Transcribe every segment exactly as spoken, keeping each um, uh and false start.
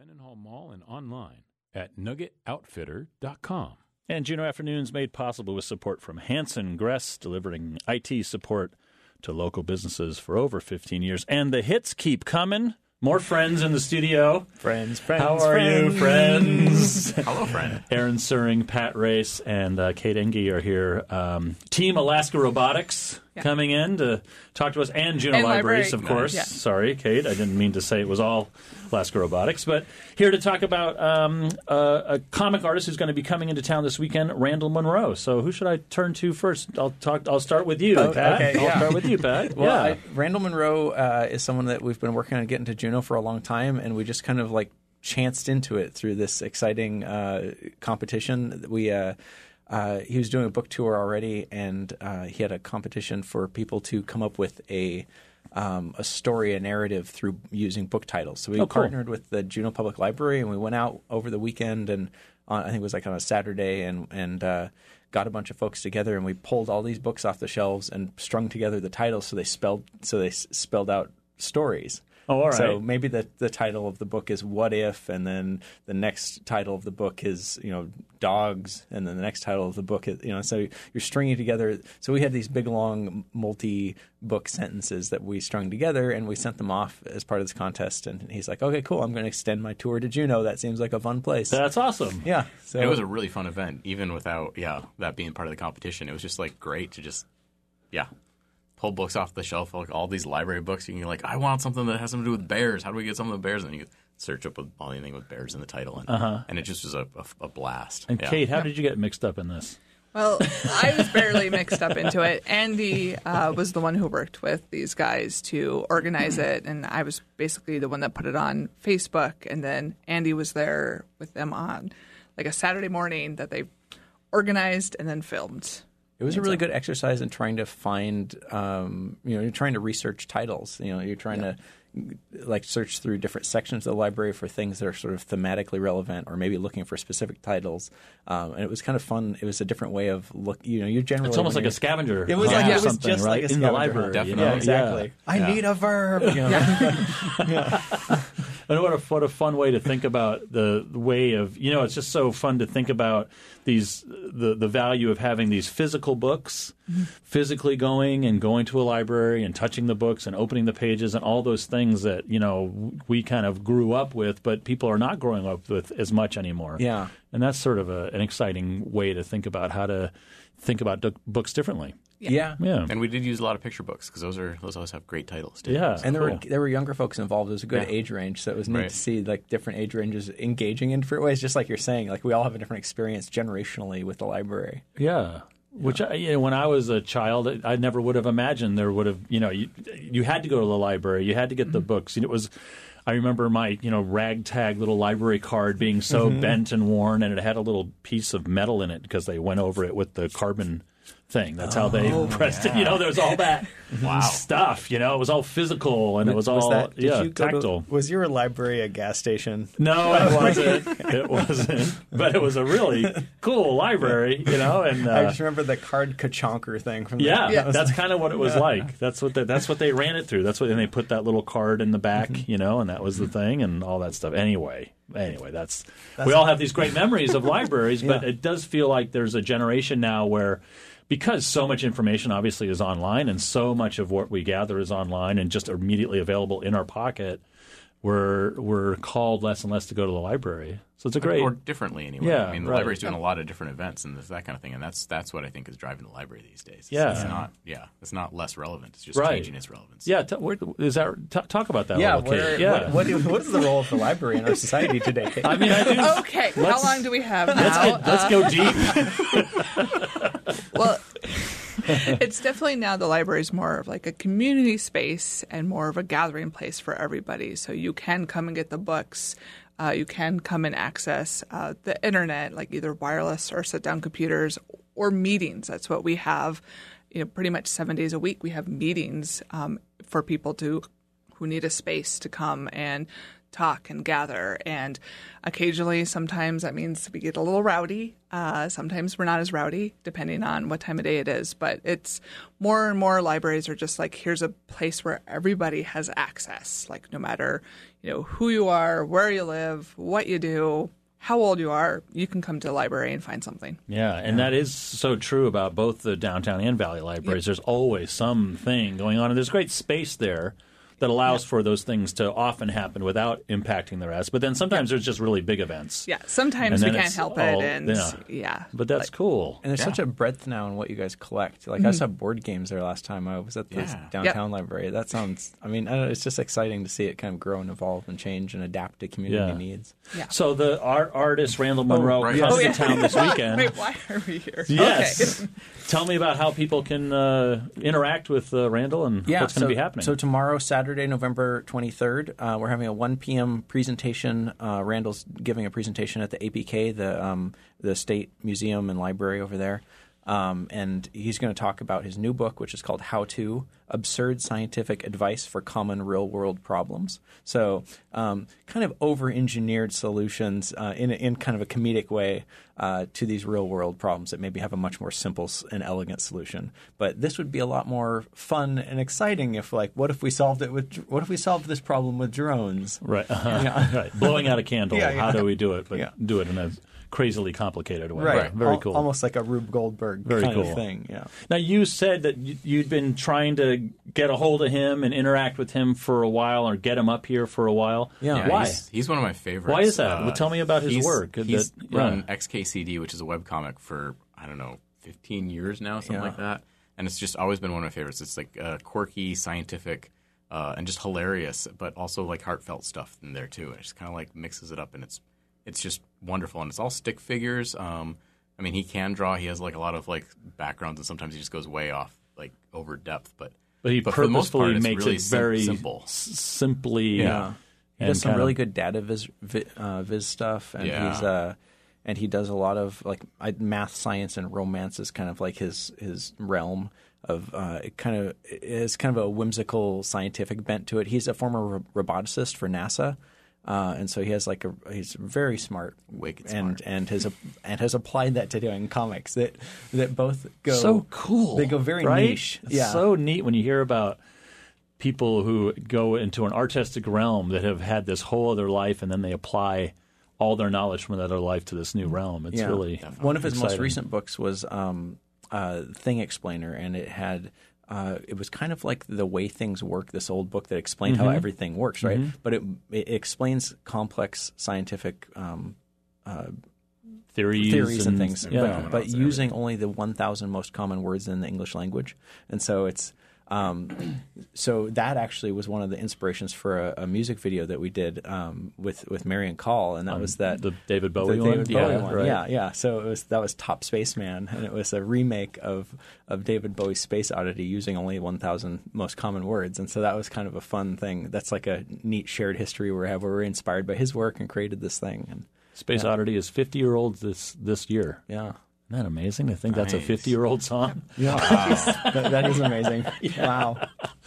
Mendenhall Mall and online at nugget outfitter dot com. And Juneau Afternoons made possible with support from Hanson Gress, delivering I T support to local businesses for over fifteen years. And the hits keep coming. More friends in the studio. Friends, friends, How are friends. you, friends? Hello, friend. Aaron Suring, Pat Race, and uh, Kate Engie are here. Um, Team Alaska Robotics yeah. coming in to talk to us, and Juneau and Libraries, library. of course. Yeah. Sorry, Kate, I didn't mean to say it was all Alaska Robotics, but here to talk about um, uh, a comic artist who's going to be coming into town this weekend, Randall Munroe. So who should I turn to first? I'll talk. I'll start with you, Oh, Pat. okay, I'll yeah. start with you, Pat. Well, yeah. I, Randall Munroe uh, is someone that we've been working on getting to Juneau for a long time, and we just kind of like chanced into it through this exciting uh, competition. We uh, uh, he was doing a book tour already, and uh, he had a competition for people to come up with a um, a story, a narrative through using book titles. So we oh, cool. partnered with the Juneau Public Library, and we went out over the weekend, and on, I think it was like on a Saturday, and and uh, got a bunch of folks together, and we pulled all these books off the shelves and strung together the titles so they spelled so they s- spelled out stories. Oh, all right. So maybe the the title of the book is What If, and then the next title of the book is, you know, Dogs, and then the next title of the book is, you know, so you're stringing together. So we had these big, long, multi-book sentences that we strung together, and we sent them off as part of this contest. And he's like, okay, cool, I'm going to extend my tour to Juneau. That seems like a fun place. That's awesome. Yeah. So It was a really fun event, even without, yeah, that being part of the competition. It was just, like, great to just, yeah, pull books off the shelf, like all these library books. You can be like, I want something that has something to do with bears. How do we get some of the bears? And then you search up with anything with bears in the title. And, uh-huh. and it just was a, a, a blast. And yeah. Kate, how did you get mixed up in this? Well, I was barely mixed up into it. Andy uh, was the one who worked with these guys to organize it, and I was basically the one that put it on Facebook. And then Andy was there with them on like a Saturday morning that they organized and then filmed. It was a really good exercise in trying to find, um, you know, you're trying to research titles. You know, you're trying yeah. to like search through different sections of the library for things that are sort of thematically relevant, or maybe looking for specific titles. Um, and it was kind of fun. It was a different way of look. You know, you generally it's almost like a scavenger. It was hunt like or it was something, just right? like a in scavenger the library. hunt. Definitely. Yeah, exactly. Yeah. I Yeah. need a verb. You know? Yeah. And what a what a fun way to think about the, the way of, you know, it's just so fun to think about these the the value of having these physical books, mm-hmm. physically going and going to a library and touching the books and opening the pages and all those things that, you know, we kind of grew up with, but people are not growing up with as much anymore. Yeah. And that's sort of a, an exciting way to think about how to think about d- books differently. Yeah. Yeah. And we did use a lot of picture books because those are those always have great titles too. Yeah. So And there cool. were there were younger folks involved. It was a good Yeah. age range, so it was neat Right. to see like different age ranges engaging in different ways. Just like you're saying, like we all have a different experience generationally with the library. Yeah. Which, I, you know, when I was a child, I never would have imagined there would have, you know, you, you had to go to the library. You had to get the books. And it was, I remember my, you know, ragtag little library card being so mm-hmm. bent and worn, and it had a little piece of metal in it because they went over it with the carbon thing. That's how they Oh, pressed yeah. it. You know, there was all that Wow. stuff. You know, it was all physical and it was all that, did yeah you go to- tactile. was your library a gas station? No, it wasn't. It wasn't. But it was a really cool library, you know. And uh, I just remember the card ka-chonker thing from the, yeah, Yeah. that's kind of what it was like. That's what they, that's what they ran it through. That's what and they put that little card in the back, you know, and that was the thing and all that stuff. Anyway, anyway, that's, that's we all have these great memories of libraries, but Yeah. it does feel like there's a generation now where, because so much information obviously is online and so much of what we gather is online and just immediately available in our pocket, we're we're called less and less to go to the library. So it's a great or differently anyway. Yeah, I mean, the right. library's doing a lot of different events and that kind of thing, and that's that's what I think is driving the library these days. It's, Yeah. it's not yeah, it's not less relevant. It's just Right. changing its relevance. Yeah, t- where, is that t- talk about that Yeah, a little, Kate. where, Yeah. what, what, what is the role of the library in our society today? I mean, I do. Okay, how Let's- long do we have Let's, now? get, let's Uh, go deep. Well, it's definitely now the library is more of like a community space and more of a gathering place for everybody. So you can come and get the books. Uh, you can come and access uh, the internet, like either wireless or sit-down computers or meetings. That's what we have. You know, pretty much seven days a week we have meetings um, for people to who need a space to come and talk and gather. And occasionally, sometimes that means we get a little rowdy. Uh, sometimes we're not as rowdy, depending on what time of day it is. But it's more and more libraries are just like, here's a place where everybody has access. Like no matter, you know, who you are, where you live, what you do, how old you are, you can come to the library and find something. Yeah, and that is so true about both the downtown and Valley libraries. Yep. There's always something going on, and there's great space there that allows yep. for those things to often happen without impacting the rest. But then sometimes yep. there's just really big events. Yeah, sometimes we can't help all, it, and yeah. yeah. But that's like, cool. And there's yeah. such a breadth now in what you guys collect. Like mm-hmm. I saw board games there last time I was at the yeah. downtown yep. library. That sounds, I mean, I don't know, it's just exciting to see it kind of grow and evolve and change and adapt to community yeah. needs. Yeah. So the art artist Randall Monroe oh, right. comes oh, yeah. to town this weekend. Wait, why are we here? Yes. Okay. Tell me about how people can uh, interact with uh, Randall and yeah, what's going so, to be happening. So tomorrow, Saturday, November twenty-third, uh, we're having a one p.m. presentation. Uh, Randall's giving a presentation at the A P K, the um, the State Museum and Library over there. Um, and he's going to talk about his new book, which is called How To, Absurd Scientific Advice for Common Real-World Problems. So um, kind of over-engineered solutions uh, in, in kind of a comedic way uh, to these real-world problems that maybe have a much more simple and elegant solution. But this would be a lot more fun and exciting if, like, what if we solved it with – what if we solved this problem with drones? Right. Uh-huh. Yeah. Right. Blowing out a candle. Yeah, yeah. How do we do it? But yeah. do it in a crazily complicated way. Right. Very Al- cool. Almost like a Rube Goldberg Very kind cool. of thing. Yeah. Now, you said that you'd been trying to get a hold of him and interact with him for a while or get him up here for a while. Yeah. Yeah, Why? He's, he's one of my favorites. Why is that? Uh, well, tell me about his he's, work. He's that, run yeah. X K C D, which is a webcomic, for, I don't know, fifteen years now, something Yeah. like that. And it's just always been one of my favorites. It's like uh, quirky, scientific, uh, and just hilarious, but also like heartfelt stuff in there too. And it just kind of like mixes it up, and it's it's just wonderful. And it's all stick figures. Um, I mean, he can draw. He has like a lot of like backgrounds, and sometimes he just goes way off, like over depth. But But he but for the most purposefully part, it's makes really it sim- very simple. s- simply. Yeah. He and does some kind really of- good data viz, vi, uh, viz stuff, and Yeah. he's uh, and he does a lot of like I, math, science, and romance is kind of like his his realm of uh, it. Kind of is kind of a whimsical scientific bent to it. He's a former ro- roboticist for NASA. Uh, and so he has like a he's very smart, Wicked and smart. and has and has applied that to doing comics that that both go so cool. They go very right? niche. It's yeah, so neat when you hear about people who go into an artistic realm that have had this whole other life, and then they apply all their knowledge from that other life to this new realm. It's yeah. really One of his exciting. most recent books was um, uh, Thing Explainer, and it had. Uh, it was kind of like The Way Things Work, this old book that explained Mm-hmm. how everything works, right? Mm-hmm. But it, it explains complex scientific um, uh, theories, theories and, things, Yeah. but, but using only the one thousand most common words in the English language. And so it's um, so that actually was one of the inspirations for a, a music video that we did um, with with Marion Call, and that Um, was that the David the Bowie one. David yeah, Bowie one. right. Yeah, yeah. So it was that was Top Spaceman, and it was a remake of of David Bowie's Space Oddity using only one thousand most common words, and so that was kind of a fun thing. That's like a neat shared history we have where we're inspired by his work and created this thing. And Space yeah. Oddity is fifty year old this this year. yeah. Isn't that amazing? I think that's a Nice. fifty year old song. Yeah, that, that is amazing. Wow.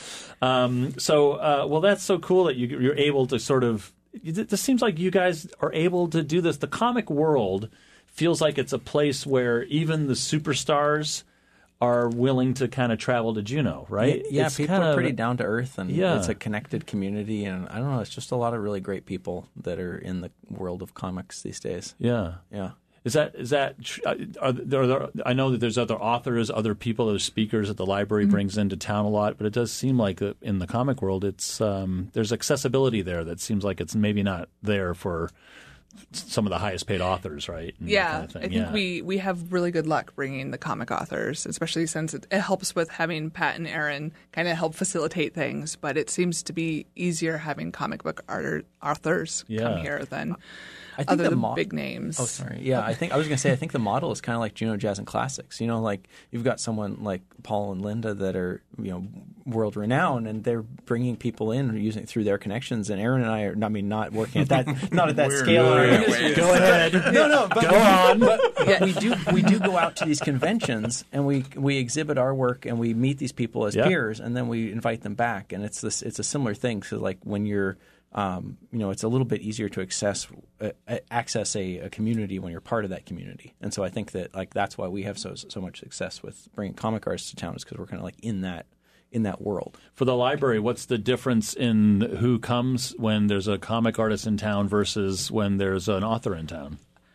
Um, so, uh, well, that's so cool that you, you're able to sort of. This seems like you guys are able to do this. The comic world feels like it's a place where even the superstars are willing to kind of travel to Juneau, right? Yeah, It's people kind are of- pretty down to earth, and Yeah. it's a connected community. And I don't know, it's just a lot of really great people that are in the world of comics these days. Yeah. Yeah. Is that is that? tr- Are there, are there, I know that there's other authors, other people, other speakers that the library Mm-hmm. brings into town a lot, but it does seem like uh, in the comic world, it's um, there's accessibility there that seems like it's maybe not there for some of the highest paid authors, right? And that Yeah, kind of thing. I think yeah. we, we have really good luck bringing the comic authors, especially since it, it helps with having Pat and Aaron kind of help facilitate things. But it seems to be easier having comic book art- authors Yeah. come here than I think other the than mo- big names. Oh, sorry. Yeah, I think I was going to say I think the model is kind of like Juneau Jazz and Classics. You know, like you've got someone like Paul and Linda that are you know world renowned, and they're bringing people in using through their connections. And Aaron and I are, I mean, not working at that, not at that We're scale. not. or industry. Go ahead. No, no, but Go on. But, but we do we do go out to these conventions and we we exhibit our work and we meet these people as Yeah. peers, and then we invite them back. And it's this it's a similar thing. So like when you're um, you know, it's a little bit easier to access uh, access a, a community when you're part of that community. And so I think that like that's why we have so so much success with bringing comic artists to town, is because we're kind of like in that in that world. For the library, what's the difference in who comes when there's a comic artist in town versus when there's an author in town?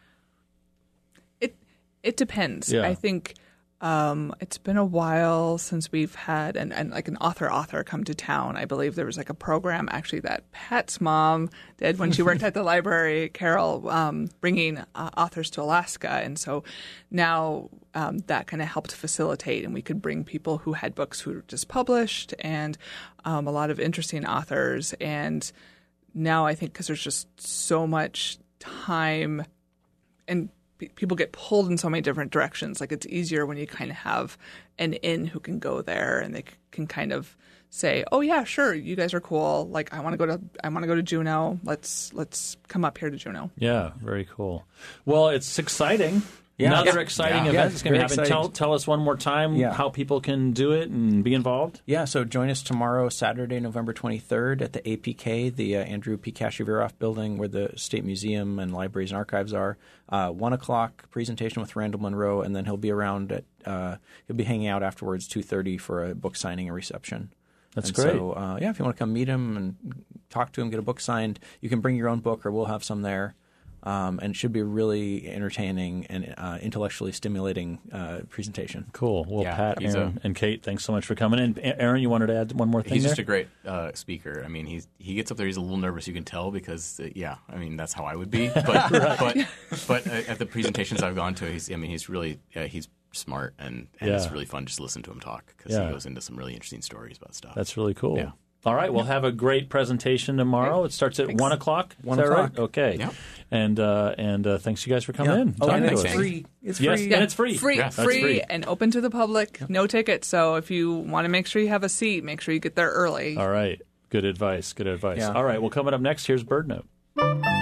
It it depends. Yeah. I think um, it's been a while since we've had an, an like an author author come to town. I believe there was like a program actually that Pat's mom did when she worked at the library, Carol, um, bringing uh, authors to Alaska, and so now um, that kind of helped facilitate, and we could bring people who had books who were just published, and um, a lot of interesting authors. And now I think because there's just so much time and people get pulled in so many different directions. Like it's easier when you kind of have an in who can go there and they c- can kind of say, "Oh yeah, sure, you guys are cool. Like I want to go to I want to go to Juneau. Let's let's come up here to Juneau." Yeah, very cool. Well, it's exciting. Yeah. Another Yeah. exciting Yeah. event. Yeah, It's going to be very happening. exciting. Tell, tell us one more time Yeah. how people can do it and be involved. Yeah, so join us tomorrow, Saturday, November twenty-third at the A P K, the uh, Andrew P. Kashiviroff building where the State Museum and Libraries and Archives are. Uh, one o'clock presentation with Randall Monroe, and then he'll be around at uh, he'll be hanging out afterwards, two thirty for a book signing and reception. That's and great. So, uh, yeah, if you want to come meet him and talk to him, get a book signed, you can bring your own book, or we'll have some there. Um, and it should be a really entertaining and uh, intellectually stimulating uh, presentation. Cool. Well, Yeah, Pat, he's Aaron, a- and Kate, thanks so much for coming in. A- Aaron, you wanted to add one more thing He's there? just a great uh, speaker. I mean, he's he gets up there. He's a little nervous. You can tell because, uh, yeah. I mean, that's how I would be. But but but uh, at the presentations I've gone to, he's I mean, he's really uh, he's smart and, and Yeah. it's really fun just to listen to him talk because Yeah. he goes into some really interesting stories about stuff. That's really cool. Yeah. All right, we'll have a great presentation tomorrow. It starts at Thanks. one o'clock. Is One that o'clock. right? Okay. Yeah. And uh, and uh, thanks you guys for coming in. Oh, talking and to it's us. free. It's Yes, free. and it's free. Free, Yeah, that's free, free. and open to the public. No ticket. So if you want to make sure you have a seat, make sure you get there early. All right. Good advice. Good advice. Yeah. All right. Well, coming up next, here's Bird Note.